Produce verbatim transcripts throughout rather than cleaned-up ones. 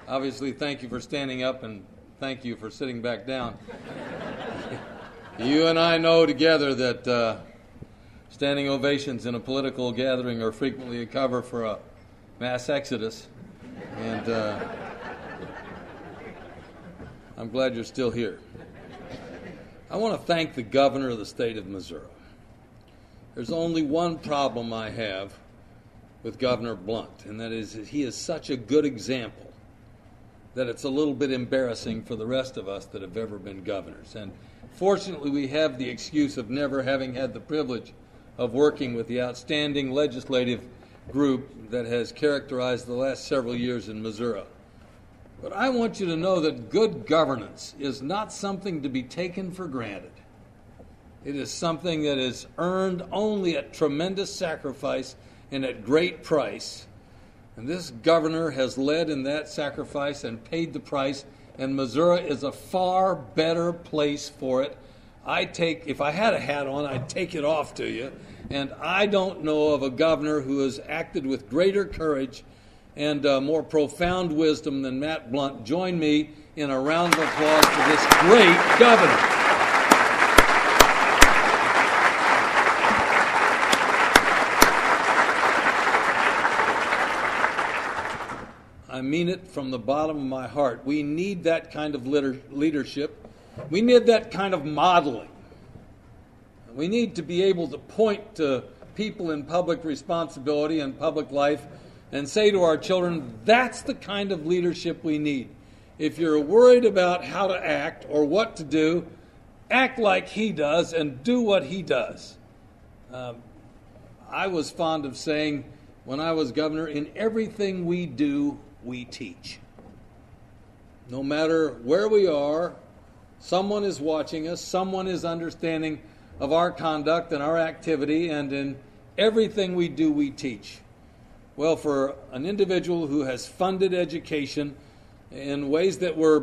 Obviously, thank you for standing up and thank you for sitting back down. You and I know together that uh, standing ovations in a political gathering are frequently a cover for a mass exodus. And uh, I'm glad you're still here. I want to thank the governor of the state of Missouri. There's only one problem I have with Governor Blunt, and that is that he is such a good example that it's a little bit embarrassing for the rest of us that have ever been governors. And fortunately, we have the excuse of never having had the privilege of working with the outstanding legislative group that has characterized the last several years in Missouri. But I want you to know that good governance is not something to be taken for granted. It is something that is earned only at tremendous sacrifice and at great price. And this governor has led in that sacrifice and paid the price, and Missouri is a far better place for it. I take, if I had a hat on, I'd take it off to you. And I don't know of a governor who has acted with greater courage and uh, more profound wisdom than Matt Blunt. Join me in a round of applause for this great governor. I mean it from the bottom of my heart. We need that kind of leadership. We need that kind of modeling. We need to be able to point to people in public responsibility and public life and say to our children, that's the kind of leadership we need. If you're worried about how to act or what to do, act like he does and do what he does. Um, I was fond of saying when I was governor, in everything we do, we teach. No matter where we are, someone is watching us, someone is understanding of our conduct and our activity, and in everything we do, we teach. Well, for an individual who has funded education in ways that were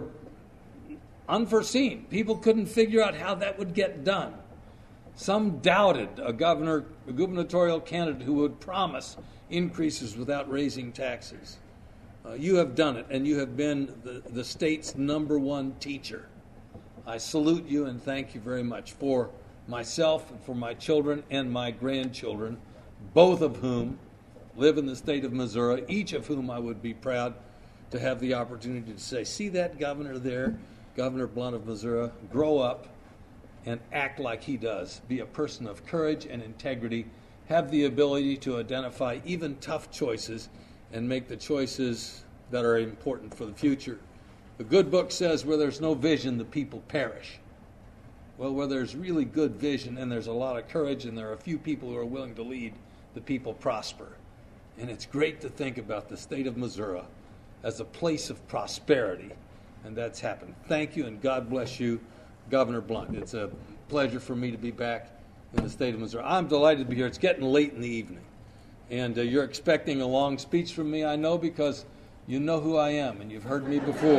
unforeseen, people couldn't figure out how that would get done. Some doubted a governor, a gubernatorial candidate who would promise increases without raising taxes. Uh, you have done it, and you have been the, the state's number one teacher. I salute you and thank you very much for myself and for my children and my grandchildren, both of whom live in the state of Missouri, each of whom I would be proud to have the opportunity to say, see that governor there, Governor Blunt of Missouri, grow up and act like he does. Be a person of courage and integrity, have the ability to identify even tough choices and make the choices that are important for the future. The good book says where there's no vision, the people perish. Well, where there's really good vision and there's a lot of courage and there are a few people who are willing to lead, the people prosper. And it's great to think about the state of Missouri as a place of prosperity, and that's happened. Thank you, and God bless you, Governor Blunt. It's a pleasure for me to be back in the state of Missouri. I'm delighted to be here. It's getting late in the evening. And uh, you're expecting a long speech from me, I know, because you know who I am and you've heard me before.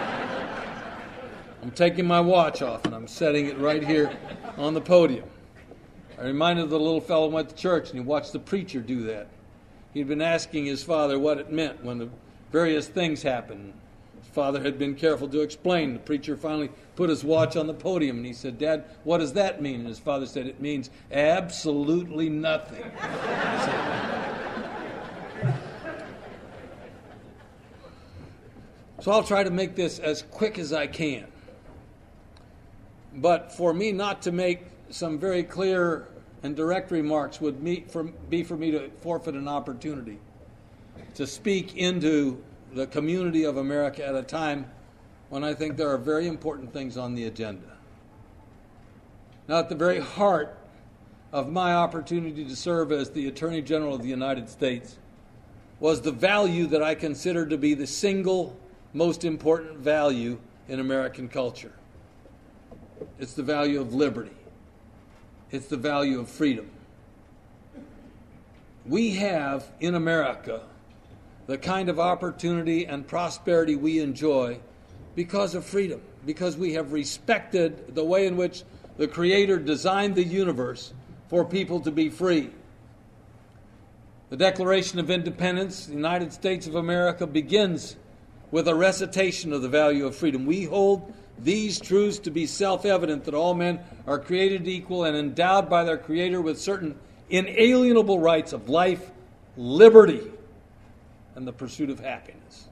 I'm taking my watch off and I'm setting it right here on the podium. I reminded the little fellow who went to church and he watched the preacher do that. He'd been asking his father what it meant when the various things happened. His father had been careful to explain. The preacher finally put his watch on the podium and he said, Dad, what does that mean? And his father said, it means absolutely nothing. So I'll try to make this as quick as I can. But for me not to make some very clear and direct remarks would meet for, be for me to forfeit an opportunity to speak into the community of America at a time when I think there are very important things on the agenda. Now, at the very heart of my opportunity to serve as the Attorney General of the United States was the value that I consider to be the single most important value in American culture. It's the value of liberty. It's the value of freedom. We have in America the kind of opportunity and prosperity we enjoy because of freedom, because we have respected the way in which the Creator designed the universe for people to be free. The Declaration of Independence, the United States of America, begins with a recitation of the value of freedom. We hold these truths to be self-evident, that all men are created equal and endowed by their Creator with certain inalienable rights of life, liberty, and the pursuit of happiness.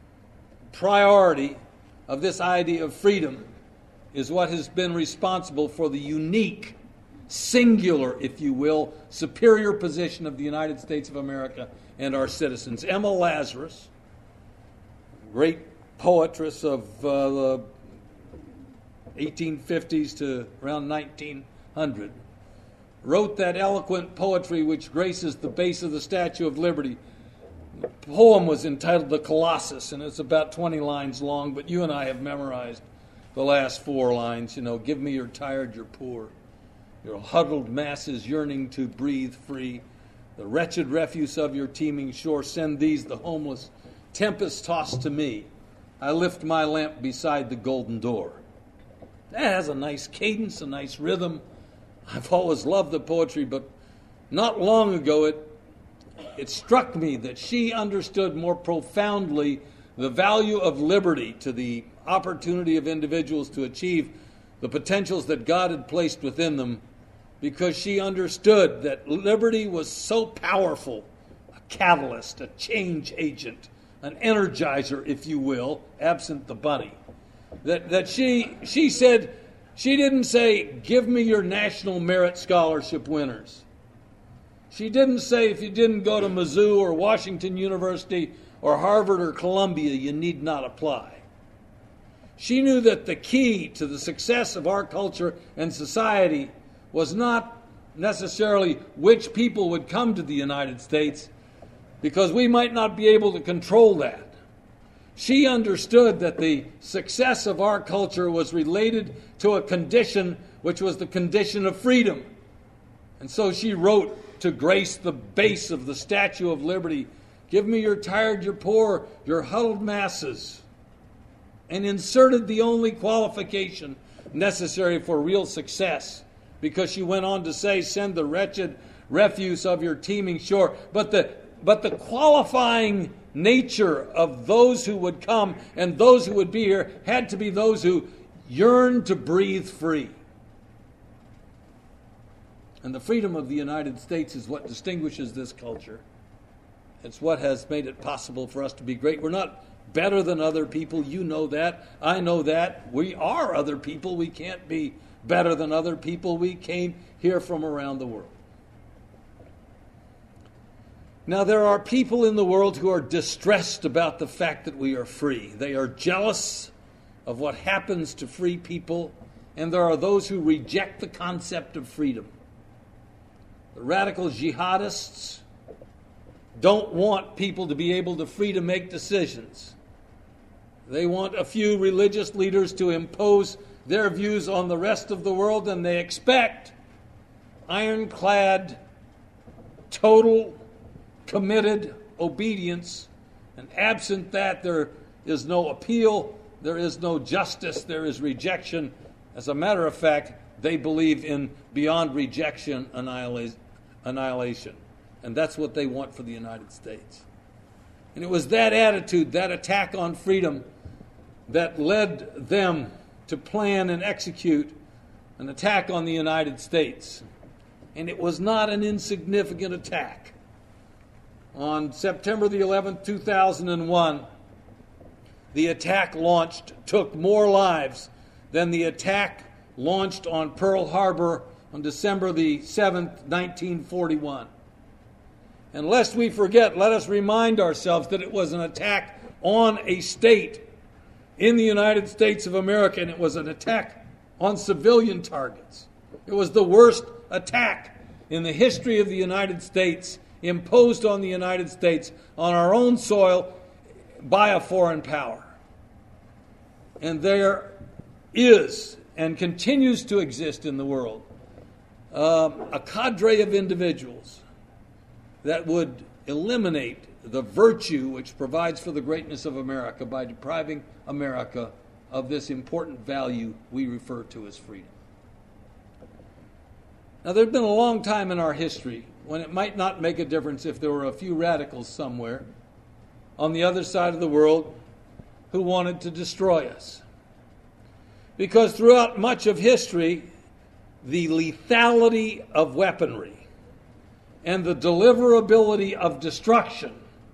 Priority of this idea of freedom is what has been responsible for the unique, singular, if you will, superior position of the United States of America and our citizens. Emma Lazarus, great poetress of uh, the eighteen fifties to around nineteen hundred, wrote that eloquent poetry which graces the base of the Statue of Liberty. The poem was entitled The Colossus, and it's about twenty lines long, but you and I have memorized the last four lines. You know, give me your tired, your poor, your huddled masses yearning to breathe free, the wretched refuse of your teeming shore, send these, the homeless, tempest-tossed to me. I lift my lamp beside the golden door. That has a nice cadence, a nice rhythm. I've always loved the poetry, but not long ago it it struck me that she understood more profoundly the value of liberty to the opportunity of individuals to achieve the potentials that God had placed within them, because she understood that liberty was so powerful, a catalyst, a change agent, an energizer, if you will, absent the bunny. That that she she said, she didn't say, give me your National Merit Scholarship winners. She didn't say if you didn't go to Mizzou or Washington University or Harvard or Columbia, you need not apply. She knew that the key to the success of our culture and society was not necessarily which people would come to the United States, because we might not be able to control that. She understood that the success of our culture was related to a condition which was the condition of freedom. And so she wrote to grace the base of the Statue of Liberty, give me your tired, your poor, your huddled masses, and inserted the only qualification necessary for real success, because she went on to say, send the wretched refuse of your teeming shore. But the but the qualifying nature of those who would come and those who would be here had to be those who yearned to breathe free. And the freedom of the United States is what distinguishes this culture. It's what has made it possible for us to be great. We're not better than other people. You know that. I know that. We are other people. We can't be better than other people. We came here from around the world. Now, there are people in the world who are distressed about the fact that we are free. They are jealous of what happens to free people, and there are those who reject the concept of freedom. The radical jihadists don't want people to be able to free to make decisions. They want a few religious leaders to impose their views on the rest of the world, and they expect ironclad, total, committed obedience, and absent that there is no appeal, there is no justice, there is rejection. As a matter of fact, they believe in beyond rejection, annihilation. And that's what they want for the United States. And it was that attitude, that attack on freedom, that led them to plan and execute an attack on the United States. And it was not an insignificant attack. On September the eleventh, two thousand one, the attack launched took more lives than the attack launched on Pearl Harbor on December the seventh, nineteen forty-one. And lest we forget, let us remind ourselves that it was an attack on a state in the United States of America, and it was an attack on civilian targets. It was the worst attack in the history of the United States, imposed on the United States on our own soil by a foreign power. And there is and continues to exist in the world um, a cadre of individuals that would eliminate the virtue which provides for the greatness of America by depriving America of this important value we refer to as freedom. Now, there's been a long time in our history when it might not make a difference if there were a few radicals somewhere on the other side of the world who wanted to destroy us. Because throughout much of history, the lethality of weaponry and the deliverability of destruction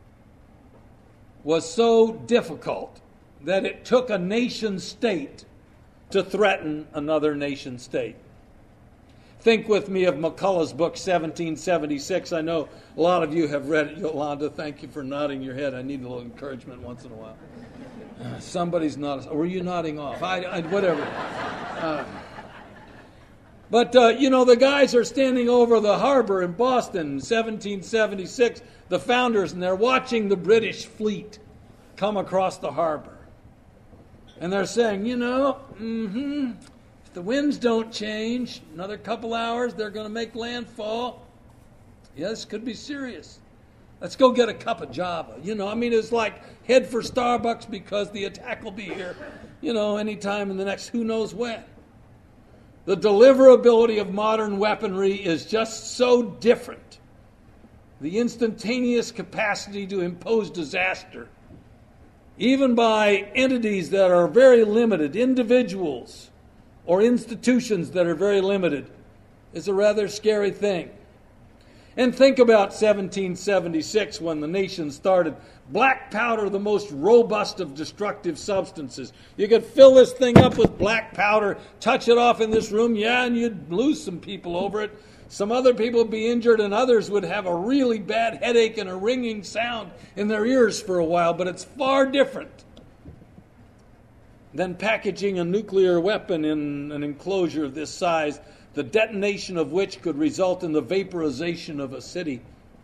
was so difficult that it took a nation state to threaten another nation state. Think with me of McCullough's book, seventeen seventy-six. I know a lot of you have read it. Yolanda, thank you for nodding your head. I need a little encouragement once in a while. Uh, somebody's not. Were you nodding off? I, I whatever. Uh, but, uh, you know, the guys are standing over the harbor in Boston in seventeen seventy-six, the founders, and they're watching the British fleet come across the harbor. And they're saying, you know, mm-hmm, if the winds don't change, another couple hours, they're going to make landfall. Yeah, this could be serious. Let's go get a cup of Java. You know, I mean, it's like head for Starbucks because the attack will be here, you know, anytime in the next who knows when. The deliverability of modern weaponry is just so different. The instantaneous capacity to impose disaster, even by entities that are very limited, individuals or institutions that are very limited, is a rather scary thing. And think about seventeen seventy-six when the nation started. Black powder, the most robust of destructive substances. You could fill this thing up with black powder, touch it off in this room, yeah, and you'd lose some people over it. Some other people would be injured and others would have a really bad headache and a ringing sound in their ears for a while, but it's far different than packaging a nuclear weapon in an enclosure of this size, the detonation of which could result in the vaporization of a city.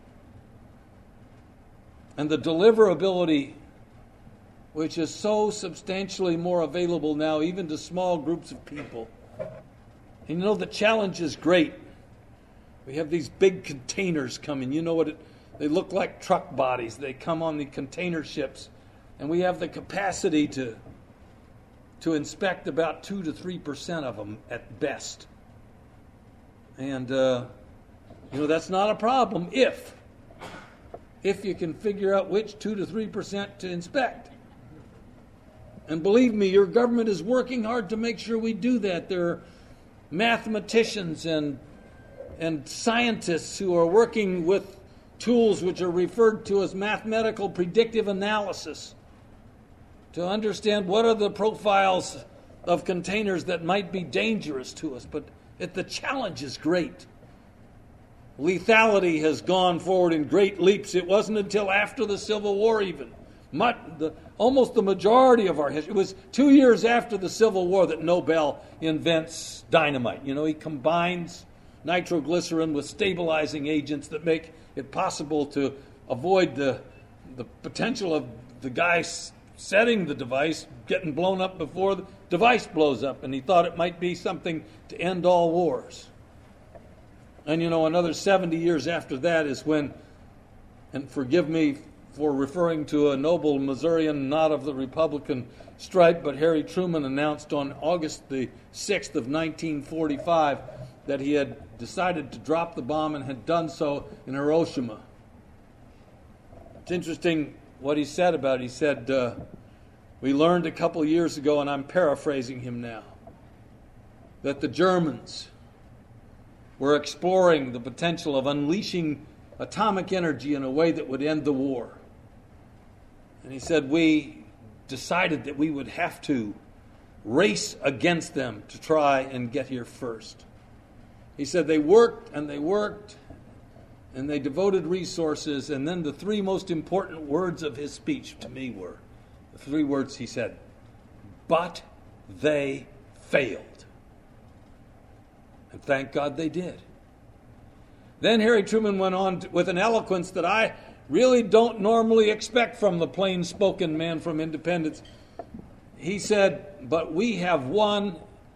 And the deliverability, which is so substantially more available now, even to small groups of people. And you know, the challenge is great. We have these big containers coming. You know what? It, they look like truck bodies. They come on the container ships. And we have the capacity to, to inspect about two to three percent of them at best. And, uh, you know, that's not a problem if, if you can figure out which two to three percent to inspect. And believe me, your government is working hard to make sure we do that. There are mathematicians and, and scientists who are working with tools which are referred to as mathematical predictive analysis to understand what are the profiles of containers that might be dangerous to us. But it, the challenge is great. Lethality has gone forward in great leaps. It wasn't until after the Civil War even. Much, the, almost the majority of our history. It was two years after the Civil War that Nobel invents dynamite. You know, he combines nitroglycerin with stabilizing agents that make it possible to avoid the, the potential of the guy setting the device getting blown up before the device blows up. And he thought it might be something to end all wars. And, you know, another seventy years after that is when, and forgive me for referring to a noble Missourian, not of the Republican stripe, but Harry Truman announced on August the sixth of nineteen forty-five that he had decided to drop the bomb and had done so in Hiroshima. It's interesting what he said about it. He said, uh, we learned a couple years ago, and I'm paraphrasing him now, that the Germans were exploring the potential of unleashing atomic energy in a way that would end the war. And he said, we decided that we would have to race against them to try and get here first. He said they worked and they worked and they devoted resources, and then the three most important words of his speech to me were, the three words he said, but they failed. And thank God they did. Then Harry Truman went on to, with an eloquence that I really don't normally expect from the plain-spoken man from Independence. He said, but we have won,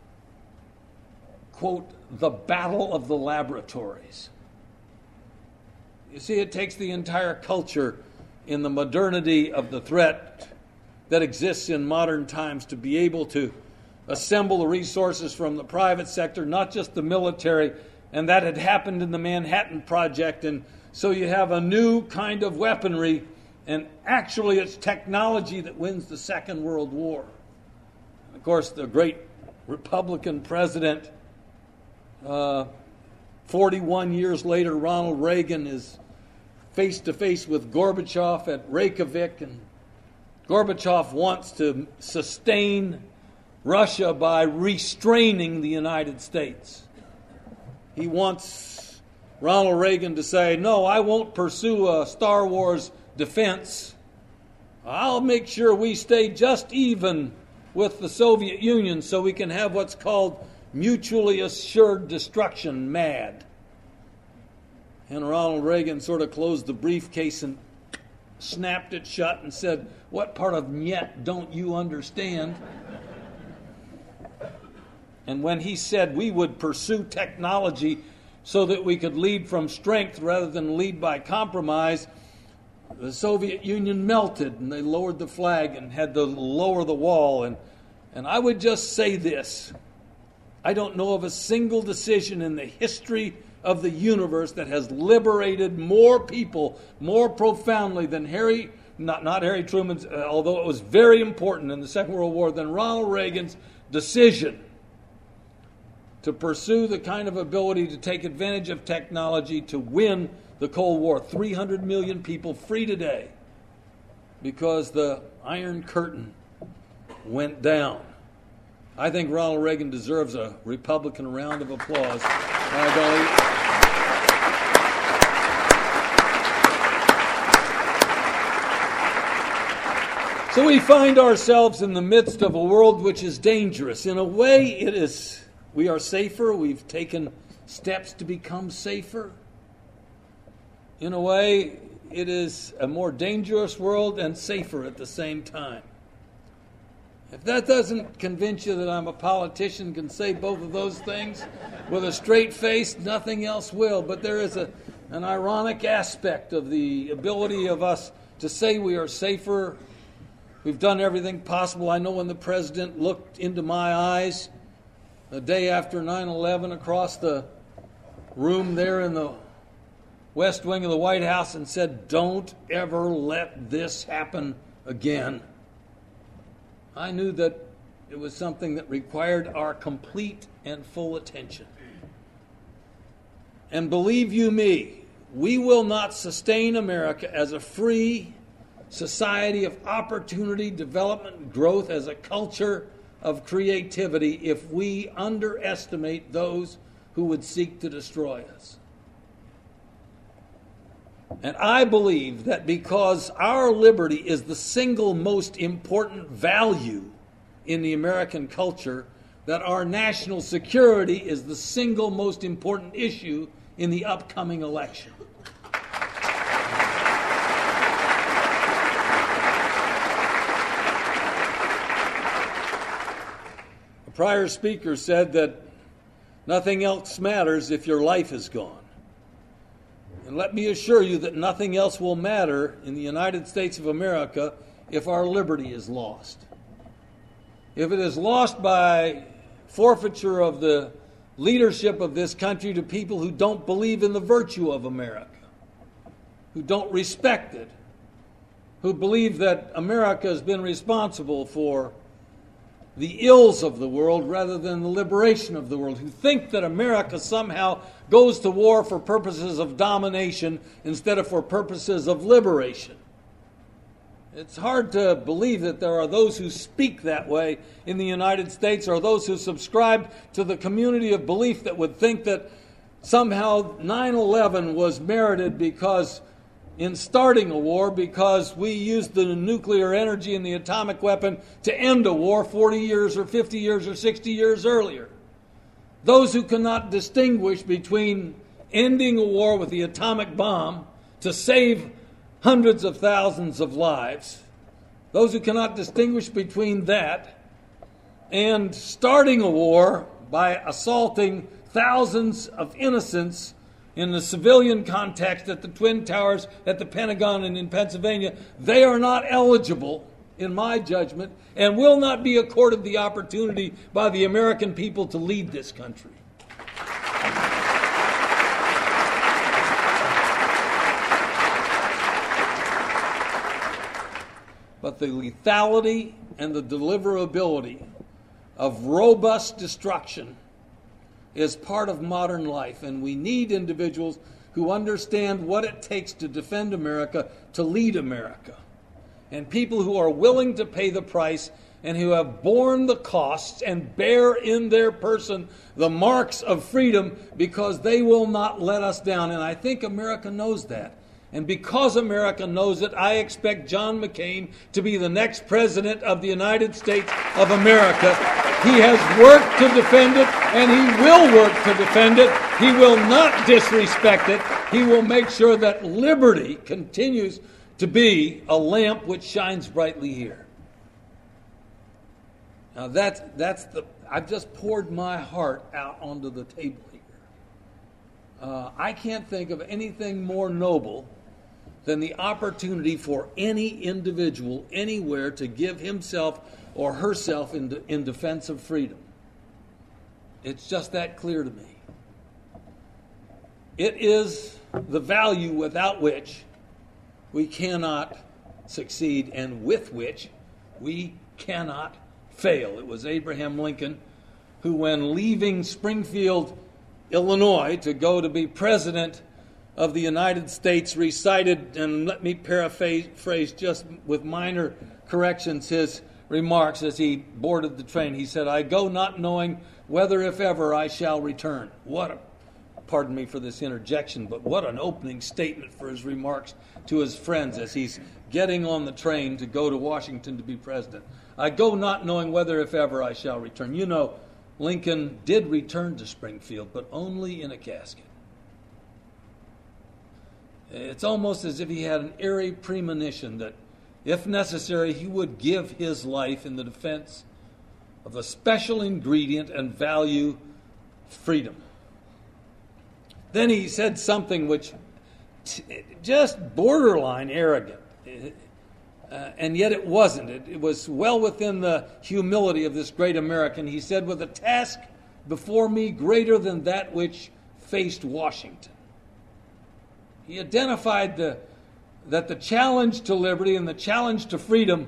quote, the battle of the laboratories. You see, it takes the entire culture in the modernity of the threat that exists in modern times to be able to assemble the resources from the private sector, not just the military, and that had happened in the Manhattan Project. And so you have a new kind of weaponry And actually, it's technology that wins the Second World War. Of course, the great Republican president, uh, forty-one years later, Ronald Reagan, is face-to-face with Gorbachev at Reykjavik, and Gorbachev wants to sustain Russia by restraining the United States. He wants Ronald Reagan to say, no, I won't pursue a Star Wars defense. I'll make sure we stay just even with the Soviet Union so we can have what's called mutually assured destruction, MAD. And Ronald Reagan sort of closed the briefcase and snapped it shut and said, what part of "nyet" don't you understand? And when he said we would pursue technology so that we could lead from strength rather than lead by compromise, the Soviet Union melted and they lowered the flag and had to lower the wall. And, and I would just say this. I don't know of a single decision in the history of the universe that has liberated more people more profoundly than Harry, not, not Harry Truman's, uh, although it was very important in the Second World War, than Ronald Reagan's decision to pursue the kind of ability to take advantage of technology to win the Cold War. three hundred million people free today because the Iron Curtain went down. I think Ronald Reagan deserves a Republican round of applause. My golly. So we find ourselves in the midst of a world which is dangerous. In a way, it is. We are safer. We've taken steps to become safer. In a way, it is a more dangerous world and safer at the same time. If that doesn't convince you that I'm a politician, can say both of those things with a straight face, nothing else will. But there is a, an ironic aspect of the ability of us to say we are safer. We've done everything possible. I know when the president looked into my eyes the day after nine eleven across the room there in the West Wing of the White House and said, don't ever let this happen again. I knew that it was something that required our complete and full attention. And believe you me, we will not sustain America as a free society of opportunity, development, growth, as a culture of creativity if we underestimate those who would seek to destroy us. And I believe that because our liberty is the single most important value in the American culture, that our national security is the single most important issue in the upcoming election. A prior speaker said that nothing else matters if your life is gone. And let me assure you that nothing else will matter in the United States of America if our liberty is lost. If it is lost by forfeiture of the leadership of this country to people who don't believe in the virtue of America, who don't respect it, who believe that America has been responsible for the ills of the world rather than the liberation of the world, who think that America somehow goes to war for purposes of domination instead of for purposes of liberation. It's hard to believe that there are those who speak that way in the United States, or those who subscribe to the community of belief that would think that somehow nine eleven was merited because in starting a war, because we used the nuclear energy and the atomic weapon to end a war forty years or fifty years or sixty years earlier. Those who cannot distinguish between ending a war with the atomic bomb to save hundreds of thousands of lives, those who cannot distinguish between that and starting a war by assaulting thousands of innocents in the civilian context at the Twin Towers, at the Pentagon, and in Pennsylvania, they are not eligible, in my judgment, and will not be accorded the opportunity by the American people to lead this country. but the lethality and the deliverability of robust destruction is part of modern life, and we need individuals who understand what it takes to defend America, to lead America, and people who are willing to pay the price and who have borne the costs and bear in their person the marks of freedom, because they will not let us down. And I think America knows that. And because America knows it, I expect John McCain to be the next president of the United States of America. He has worked to defend it, and he will work to defend it. He will not disrespect it. He will make sure that liberty continues to be a lamp which shines brightly here. Now that's, that's the, I've just poured my heart out onto the table here. Uh, I can't think of anything more noble than the opportunity for any individual anywhere to give himself or herself in, de- in defense of freedom. It's just that clear to me. It is the value without which we cannot succeed and with which we cannot fail. It was Abraham Lincoln who, when leaving Springfield, Illinois, to go to be president of the United States, recited, and let me paraphrase just with minor corrections, his remarks as he boarded the train. He said, "I go not knowing whether, if ever, I shall return." What a, pardon me for this interjection, but what an opening statement for his remarks to his friends as he's getting on the train to go to Washington to be president. "I go not knowing whether, if ever, I shall return." You know, Lincoln did return to Springfield, but only in a casket. It's almost as if he had an eerie premonition that, if necessary, he would give his life in the defense of the special ingredient and value, freedom. Then he said something which t- just borderline arrogant, uh, and yet it wasn't. It, it was well within the humility of this great American. He said, "With a task before me greater than that which faced Washington." He identified the, that the challenge to liberty and the challenge to freedom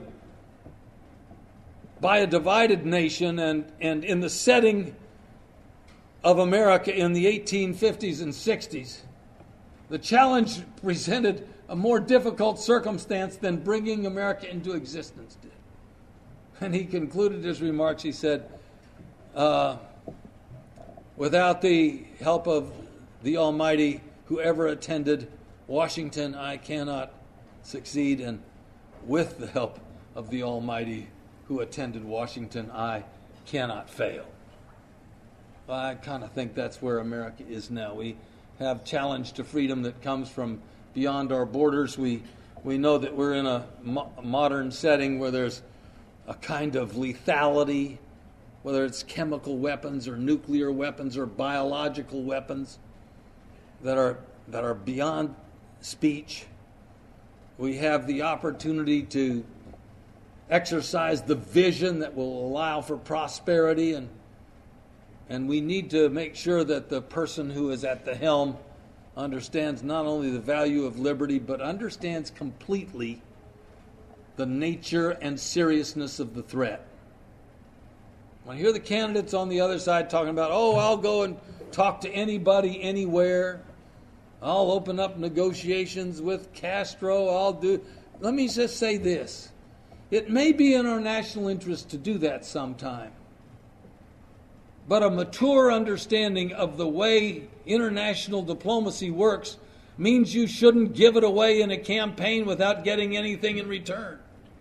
by a divided nation, and, and in the setting of America in the eighteen fifties and sixties, the challenge presented a more difficult circumstance than bringing America into existence did. And he concluded his remarks, he said, uh, "Without the help of the Almighty, whoever attended Washington, I cannot succeed, and with the help of the Almighty who attended Washington, I cannot fail." Well, I kind of think that's where America is now. We have challenge to freedom that comes from beyond our borders. We we know that we're in a mo- modern setting where there's a kind of lethality, whether it's chemical weapons or nuclear weapons or biological weapons, that are that are beyond speech. We have the opportunity to exercise the vision that will allow for prosperity, and and we need to make sure that the person who is at the helm understands not only the value of liberty, but understands completely the nature and seriousness of the threat. When I hear the candidates on the other side talking about, "Oh, I'll go and talk to anybody, anywhere. I'll open up negotiations with Castro. I'll do..." Let me just say this. It may be in our national interest to do that sometime. But a mature understanding of the way international diplomacy works means you shouldn't give it away in a campaign without getting anything in return.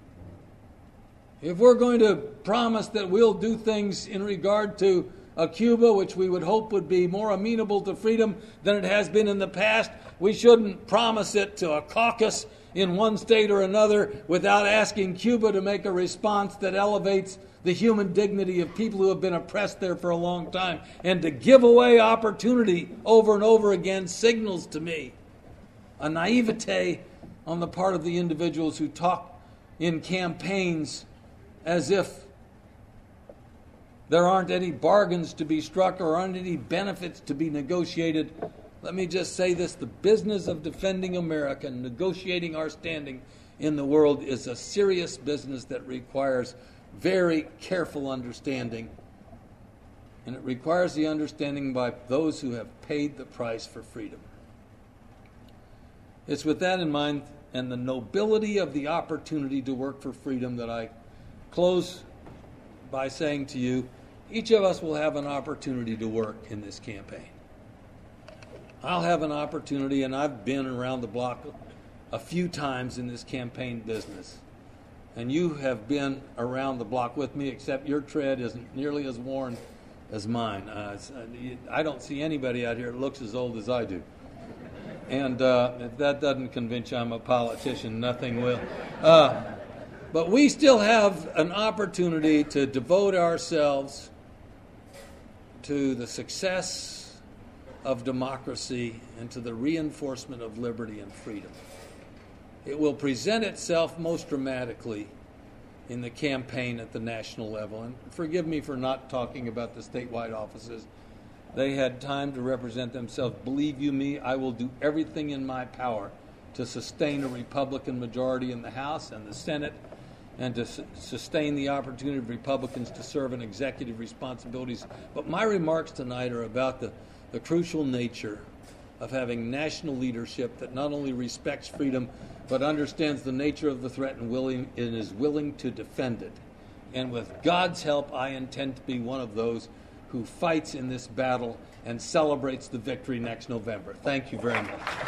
If we're going to promise that we'll do things in regard to a Cuba, which we would hope would be more amenable to freedom than it has been in the past, we shouldn't promise it to a caucus in one state or another without asking Cuba to make a response that elevates the human dignity of people who have been oppressed there for a long time. And to give away opportunity over and over again signals to me a naivete on the part of the individuals who talk in campaigns as if there aren't any bargains to be struck or aren't any benefits to be negotiated. Let me just say this: the business of defending America and negotiating our standing in the world is a serious business that requires very careful understanding, and it requires the understanding by those who have paid the price for freedom. It's with that in mind and the nobility of the opportunity to work for freedom that I close by saying to you, each of us will have an opportunity to work in this campaign. I'll have an opportunity, and I've been around the block a few times in this campaign business. And you have been around the block with me, except your tread isn't nearly as worn as mine. Uh, I don't see anybody out here that looks as old as I do. And uh, if that doesn't convince you I'm a politician, nothing will. Uh, but we still have an opportunity to devote ourselves to the success of democracy and to the reinforcement of liberty and freedom. It will present itself most dramatically in the campaign at the national level. And forgive me for not talking about the statewide offices. They had time to represent themselves. Believe you me, I will do everything in my power to sustain a Republican majority in the House and the Senate, and to su- sustain the opportunity of Republicans to serve in executive responsibilities. But my remarks tonight are about the, the crucial nature of having national leadership that not only respects freedom, but understands the nature of the threat and, willing, and is willing to defend it. And with God's help, I intend to be one of those who fights in this battle and celebrates the victory next November. Thank you very much.